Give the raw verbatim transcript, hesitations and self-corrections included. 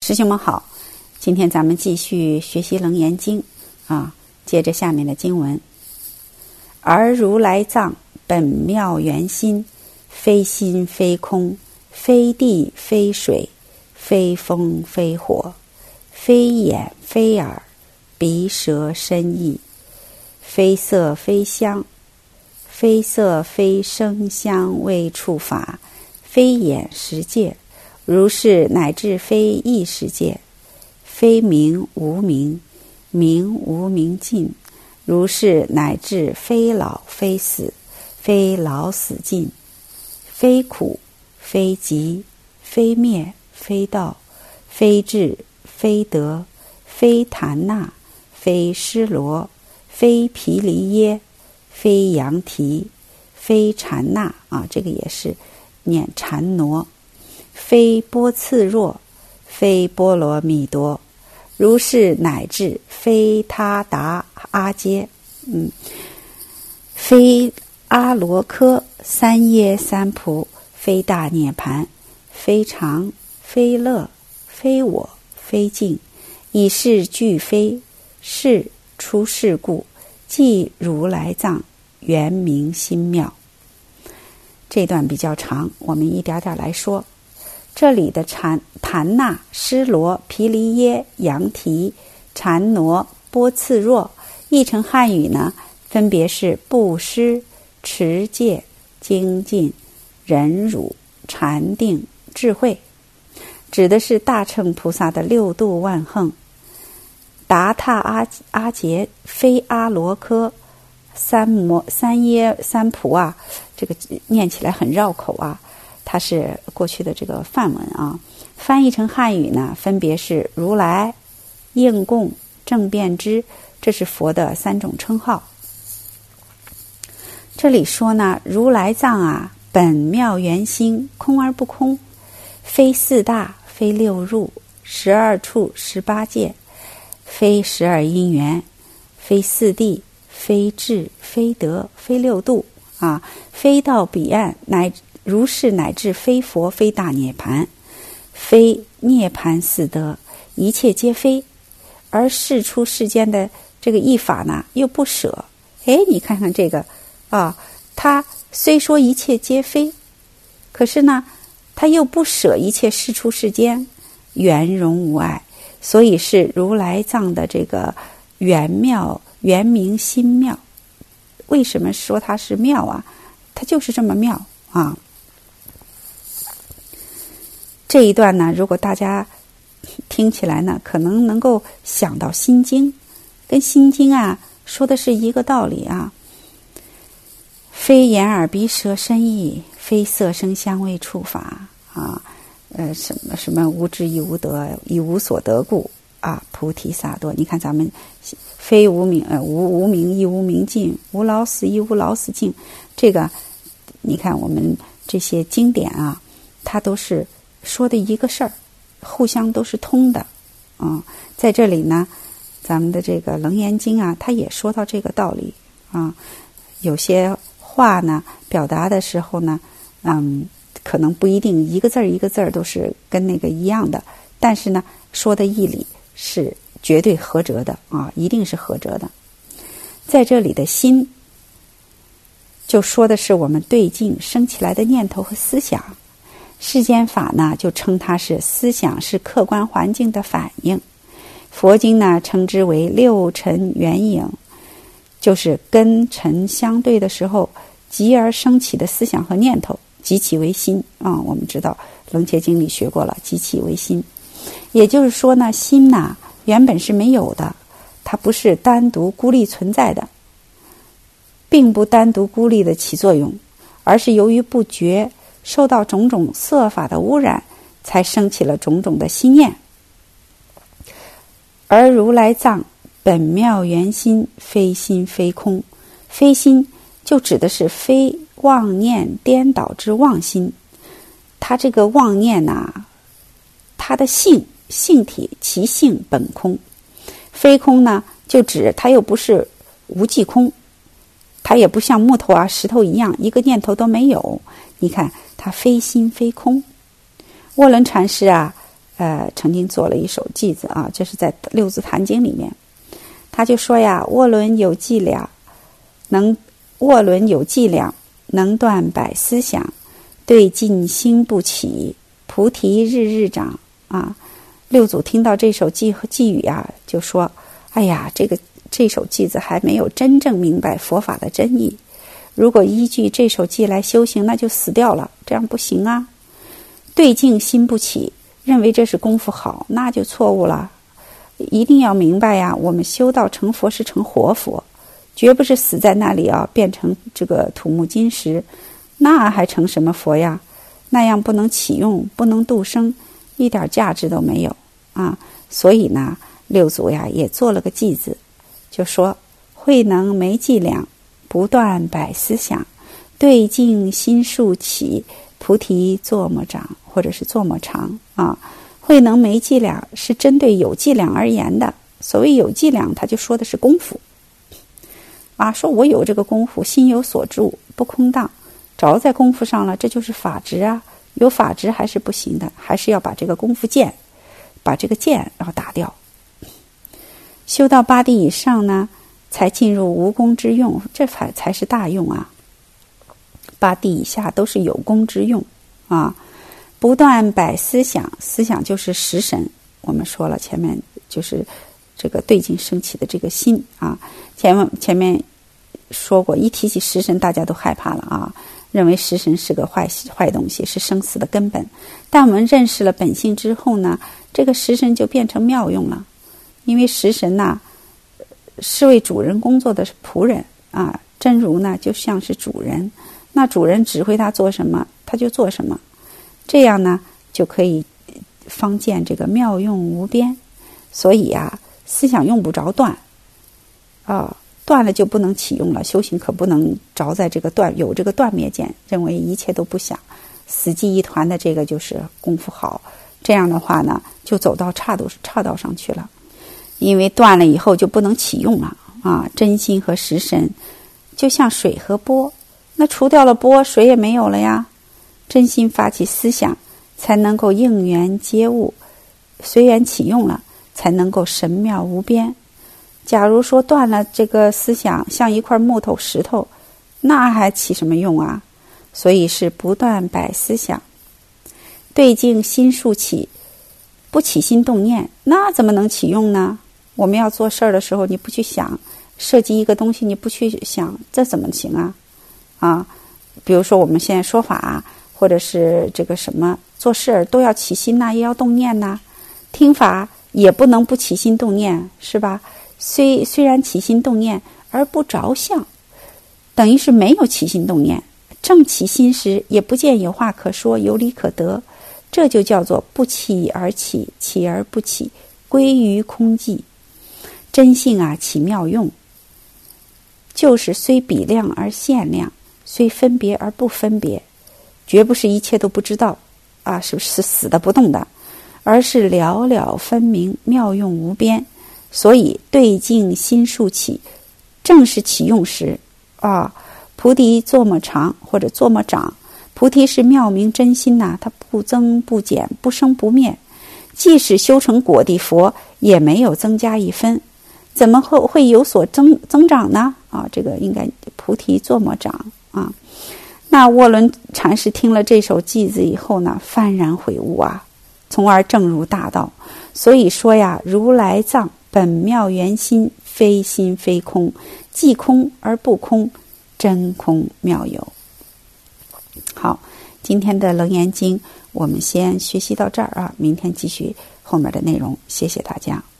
师兄们好，今天咱们继续学习楞严经啊，接着下面的经文。而如来藏本妙圆心，非心非空，非地非水，非风非火，非眼非耳，鼻舌身意，非色非香，非色非声香味触法，非眼识界，如是乃至非意识界，非名无名，名无名尽，如是乃至非老非死，非老死尽，非苦非集，非灭非道，非智非得，非檀那，非尸罗，非毗梨耶，非羊蹄，非禅那啊，这个也是念禅挪，非波次若，非波罗蜜多，如是乃至非他达阿揭，嗯，非阿罗科，三耶三菩，非大涅盘，非常，非乐，非我，非净，以是俱非，是出世故，即如来藏圆明心妙。这段比较长，我们一点点来说。这里的禅檀那、尸罗、毗梨耶、羊蹄、禅挪、波次若，译成汉语呢，分别是布施、持戒、精进、忍辱、禅定、智慧，指的是大乘菩萨的六度万行。达他阿阿劫，非阿罗科，三摩三耶三菩啊，这个念起来很绕口啊。它是过去的这个梵文啊，翻译成汉语呢，分别是如来、应供、正遍知，这是佛的三种称号。这里说呢，如来藏啊，本妙圆心，空而不空，非四大，非六入，十二处，十八界，非十二因缘，非四谛，非智，非德，非六度啊，非到彼岸，乃如是乃至非佛，非大涅盘，非涅盘四德，一切皆非，而世出世间的这个义法呢，又不舍。哎，你看看这个啊，他虽说一切皆非，可是呢，他又不舍一切世出世间，圆融无碍，所以是如来藏的这个圆妙圆明心妙。为什么说它是妙啊？它就是这么妙啊。这一段呢，如果大家听起来呢，可能能够想到心经，跟心经啊说的是一个道理啊。非眼耳鼻舌身意，非色声香味触法啊，呃，什么什么无智亦无得，亦无所得故啊，菩提萨埵。你看咱们非无名呃无无名亦无名尽，无老死亦无老死尽，这个你看我们这些经典啊，它都是说的一个事儿，互相都是通的啊。在这里呢，咱们的这个楞严经啊，它也说到这个道理啊。有些话呢，表达的时候呢，嗯，可能不一定一个字儿一个字儿都是跟那个一样的，但是呢，说的义理是绝对合辙的啊，一定是合辙的。在这里的心，就说的是我们对境生起来的念头和思想。世间法呢，就称它是思想，是客观环境的反应。佛经呢，称之为六尘缘影，就是跟尘相对的时候，急而升起的思想和念头，即其为心啊。我们知道楞伽经里学过了，即其为心。也就是说呢，心呢原本是没有的，它不是单独孤立存在的，并不单独孤立的起作用，而是由于不觉受到种种色法的污染，才生起了种种的心念。而如来藏本妙圆心，非心非空，非心就指的是非妄念颠倒之妄心。它这个妄念啊，它的性性体其性本空。非空呢，就指它又不是无际空，它也不像木头啊石头一样一个念头都没有。你看它非心非空。涡轮禅师啊呃曾经做了一首偈子啊，这是在六字坛经里面，他就说呀，涡轮有伎俩，能涡轮有伎俩，能断百思想，对境心不起，菩提日日长啊。六祖听到这首偈偈语啊，就说：“哎呀，这个这首偈子还没有真正明白佛法的真意。如果依据这首偈来修行，那就死掉了，这样不行啊。对境心不起，认为这是功夫好，那就错误了。一定要明白呀，我们修道成佛是成活佛，绝不是死在那里啊，变成这个土木金石，那还成什么佛呀？那样不能起用，不能度生。”一点价值都没有啊！所以呢，六祖呀也做了个偈子，就说：“慧能没伎俩，不断百思想，对境心数起，菩提作么长，或者是作么长啊？”慧能没伎俩是针对有伎俩而言的。所谓有伎俩，他就说的是功夫啊，说我有这个功夫，心有所住，不空荡，着在功夫上了，这就是法执啊。有法执还是不行的，还是要把这个功夫剑，把这个剑要打掉。修到八地以上呢，才进入无功之用，这才才是大用啊。八地以下都是有功之用啊。不断百思想，思想就是识神。我们说了，前面就是这个对境升起的这个心啊。前面前面说过，一提起识神，大家都害怕了啊。认为识神是个坏坏东西，是生死的根本。但我们认识了本性之后呢，这个识神就变成妙用了。因为识神呐、啊，是为主人工作的仆人啊，真如呢就像是主人，那主人指挥他做什么，他就做什么。这样呢，就可以方见这个妙用无边。所以啊，思想用不着断啊。断了就不能起用了，修行可不能着在这个断有这个断灭见，认为一切都不想，死寂一团的这个就是功夫好。这样的话呢，就走到岔道岔道上去了。因为断了以后就不能起用了啊！真心和识神就像水和波，那除掉了波，水也没有了呀。真心发起思想，才能够应缘接物，随缘起用了，才能够神妙无边。假如说断了这个思想，像一块木头石头，那还起什么用啊？所以是不断百思想，对境心数起，不起心动念，那怎么能起用呢？我们要做事儿的时候，你不去想，设计一个东西，你不去想，这怎么行啊？啊，比如说我们现在说法，或者是这个什么做事儿都要起心呐、啊，也要动念呐、啊。听法也不能不起心动念，是吧？虽虽然起心动念而不着相，等于是没有起心动念。正起心时，也不见有话可说，有理可得，这就叫做不起而起，起而不起，归于空寂。真性啊，起妙用，就是虽比量而限量，虽分别而不分别，绝不是一切都不知道啊，是是死的不动的，而是了了分明，妙用无边。所以对境心数起，正是起用时啊，菩提作么长或者作么长。菩提是妙明真心呐、啊，它不增不减，不生不灭。即使修成果地佛，也没有增加一分，怎么会会有所增增长呢？啊，这个应该菩提作么长啊。那涡轮禅师听了这首偈子以后呢，幡然悔悟啊，从而证入大道。所以说呀，如来藏本妙圆心，非心非空，即空而不空，真空妙有。好，今天的楞严经我们先学习到这儿啊，明天继续后面的内容。谢谢大家。